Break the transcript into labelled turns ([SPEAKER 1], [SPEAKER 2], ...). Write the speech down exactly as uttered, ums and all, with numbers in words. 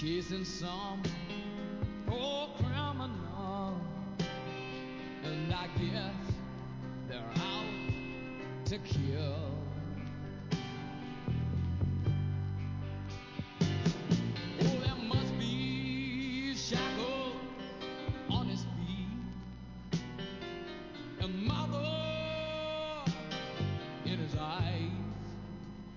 [SPEAKER 1] chasing some poor criminal, and I guess they're out to kill.